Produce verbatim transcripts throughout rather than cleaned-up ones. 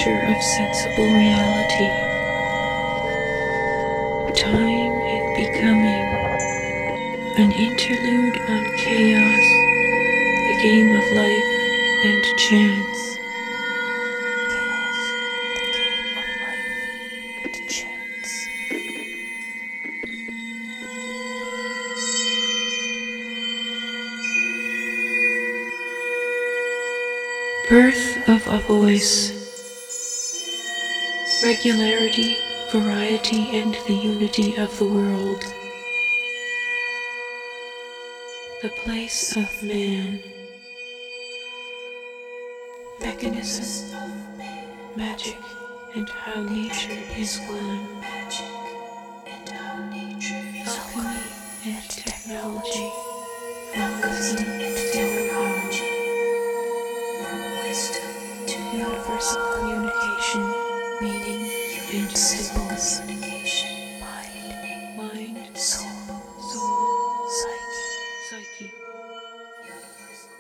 picture of sensible reality. Time and becoming, an interlude on chaos, the game of life and chance. Chaos, the game of life and chance. Birth of a voice. Regularity, variety, and the unity of the world. The place of man. Mechanism of man. Magic and how nature is one. Alchemy and technology. Alchemy and technology. Wisdom to universal communication, meaning and symbols. Mind, mind, soul, soul, psyche, psyche. Universal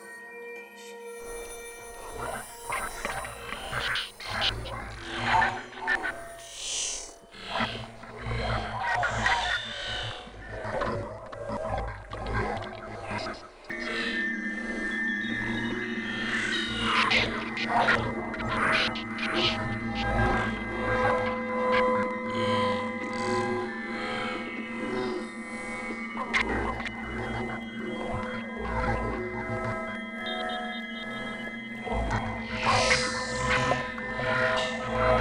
communication.